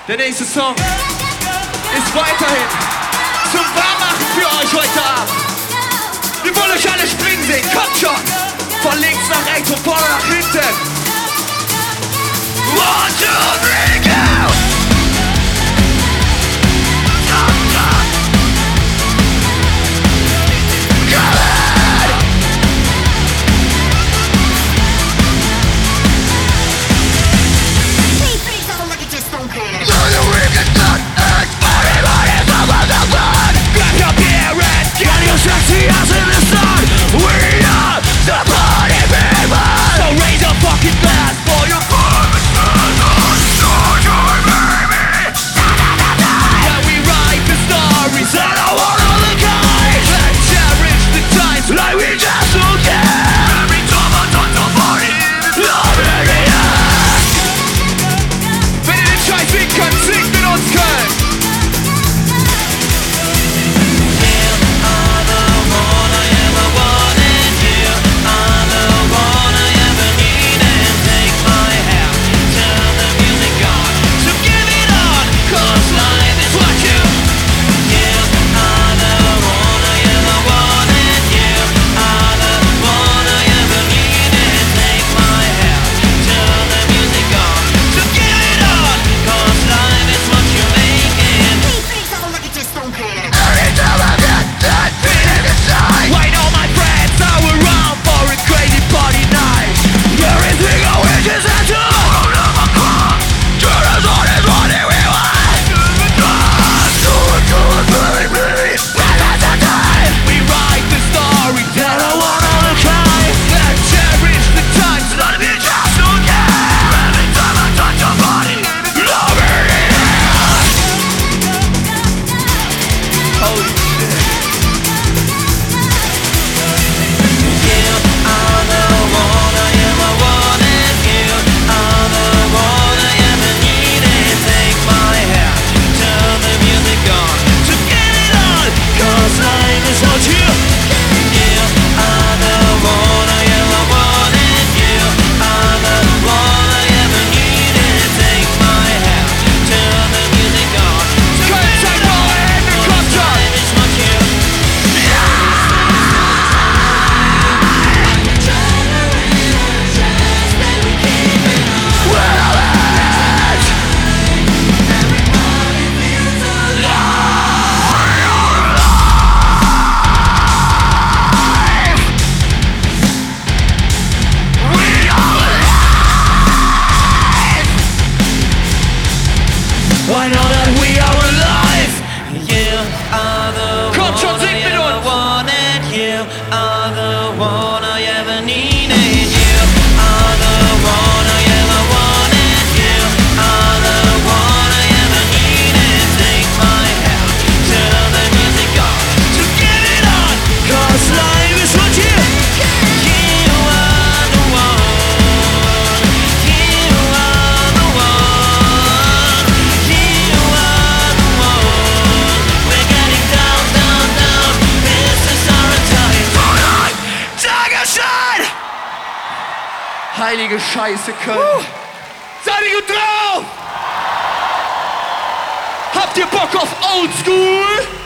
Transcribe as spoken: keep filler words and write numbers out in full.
Der nächste Song ist weiterhin zum Warmmachen für euch heute Abend. Wir wollen euch alle springen sehen, kommt schon! Von links nach rechts, von vorne nach hinten. One, two, three, go! Sexy as in the sun, we are the party people. So raise your fucking glass for your baby. Yeah, we write the stories that I want all the guys and cherish the times like we just don't care. Every time I touch the party, love it, yeah. Wenn ihr den Scheiß singen könnt, singt mit uns Köln. I know that we are alive. You are the Komm one schon, sing I mit ever uns. wanted. You are the one I ever needed. You are the one I ever wanted. You are the one I ever needed. Take my hand, turn the music on, to get it on. Cause life is what you. You are the one. You are the one. You are the one. We're getting down, down, down. This is our time. Tonight, Tagesschein. Heilige Scheiße, Köln. Seid ihr gut drauf? Habt ihr Bock auf Oldschool?